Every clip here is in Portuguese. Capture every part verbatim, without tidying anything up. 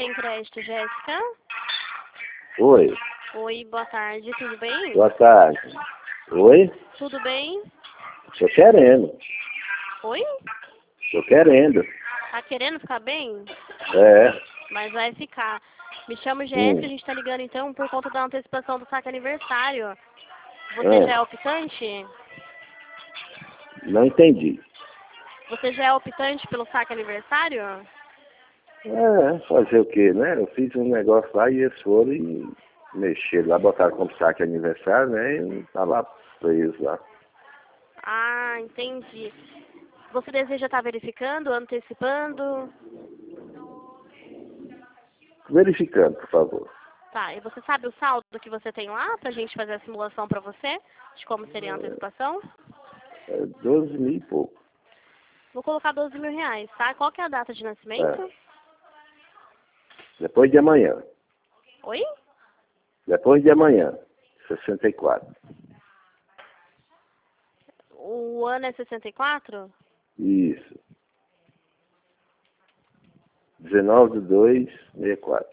tem crédito, Jéssica? Oi. Oi, boa tarde, tudo bem? Boa tarde. Oi? Tudo bem? Tô querendo. Oi? Tô querendo. Tá querendo ficar bem? É. Mas vai ficar. Me chamo Jéssica, a Hum. gente tá ligando então por conta da antecipação do saque aniversário. Você É. já é optante? Não entendi. Você já é optante pelo saque aniversário? É, fazer o quê, né? Eu fiz um negócio lá e eles foram e mexeram lá, botaram como saque aniversário, né? E tá lá preso lá. Ah, entendi. Você deseja estar verificando, antecipando? Verificando, por favor. Tá, e você sabe o saldo que você tem lá pra gente fazer a simulação pra você? De como seria a antecipação? É doze mil e pouco. Vou colocar doze mil reais, tá? Qual que é a data de nascimento? É. Depois de amanhã. Oi? Depois de amanhã. sessenta e quatro. O ano é sessenta e quatro? Isso. dezenove de dois de sessenta e quatro.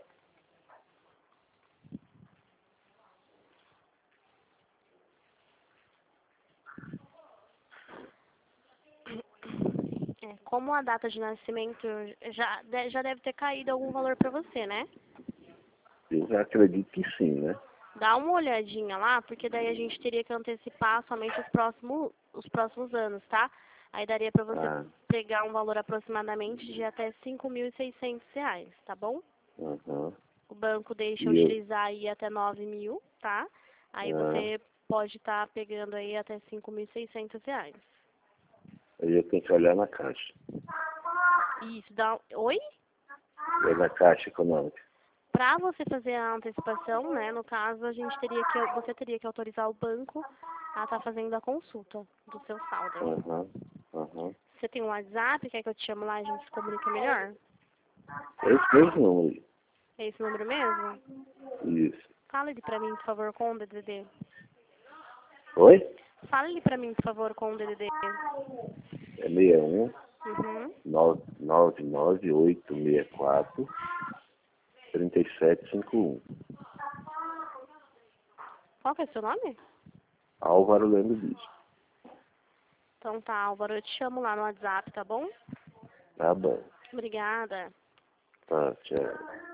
É, como a data de nascimento já, de- já deve ter caído algum valor pra você, né? Eu acredito que sim, né? Dá uma olhadinha lá, porque daí a gente teria que antecipar somente os próximos, os próximos anos, tá? Aí daria pra você Ah, pegar um valor aproximadamente de até cinco mil e seiscentos reais, tá bom? aham. O banco deixa E eu, utilizar aí até nove mil, tá? Aí ah, você pode estar pegando aí até cinco mil e seiscentos reais. aí eu tenho que olhar na caixa. Isso, dá... Oi? É na caixa econômica. Para você fazer a antecipação, né, no caso, a gente teria que, você teria que autorizar o banco a estar fazendo a consulta do seu saldo. Aham, aham. Você tem um WhatsApp, quer que eu te chame lá e a gente se comunica melhor? É esse mesmo número. É esse número mesmo? Isso. Fala ele pra mim, por favor, com o D D D. Oi? Fala ele pra mim, por favor, com o D D D. É seis um Uhum. nove nove oito seis quatro três sete cinco um. Qual que é o seu nome? Álvaro Lendo Bispo. Então tá, Álvaro, eu te chamo lá no WhatsApp, tá bom? Tá bom. Obrigada. Tá, tchau.